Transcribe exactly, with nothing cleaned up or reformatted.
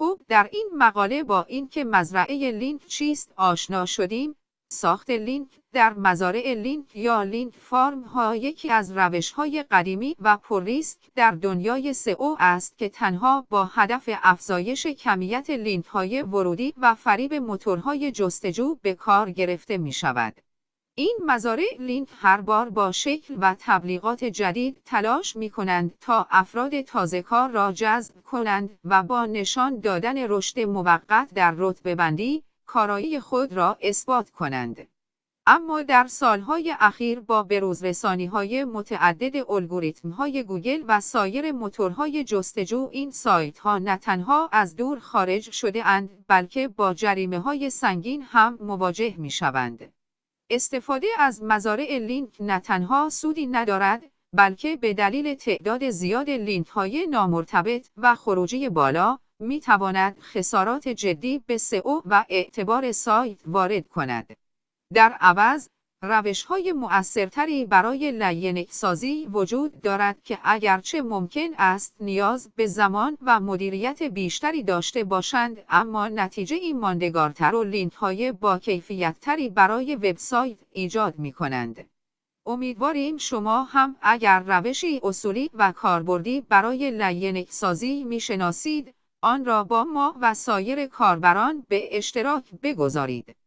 خوب در این مقاله با اینکه مزرعه لینک چیست آشنا شدیم. ساخت لینک در مزارع لینک یا لینک فارم ها یکی از روش های قدیمی و پرریسک در دنیای سئو است که تنها با هدف افزایش کمیت لینک های ورودی و فریب موتورهای جستجو به کار گرفته می شود. این مزارع لینک هر بار با شکل و تبلیغات جدید تلاش می کنند تا افراد تازه‌کار را جذب کنند و با نشان دادن رشد موقت در رتبه‌بندی کارایی خود را اثبات کنند. اما در سالهای اخیر با بروزرسانی‌های متعدد الگوریتم‌های گوگل و سایر موتورهای جستجو این سایت‌ها نه تنها از دور خارج شده اند بلکه با جریمه‌های سنگین هم مواجه می‌شوند. استفاده از مزارع لینک نه تنها سودی ندارد بلکه به دلیل تعداد زیاد لینک‌های نامرتبط و خروجی بالا می‌تواند خسارات جدی به سئو و اعتبار سایت وارد کند. در عوض، روش‌های مؤثرتری برای لینک‌سازی وجود دارد که اگرچه ممکن است نیاز به زمان و مدیریت بیشتری داشته باشند، اما نتیجه‌ای ماندگارتر و لینک‌های با کیفیت‌تری برای وبسایت ایجاد می‌کنند. امیدواریم شما هم اگر روشی اصولی و کاربردی برای لینک‌سازی می‌شناسید، آن را با ما و سایر کاربران به اشتراک بگذارید.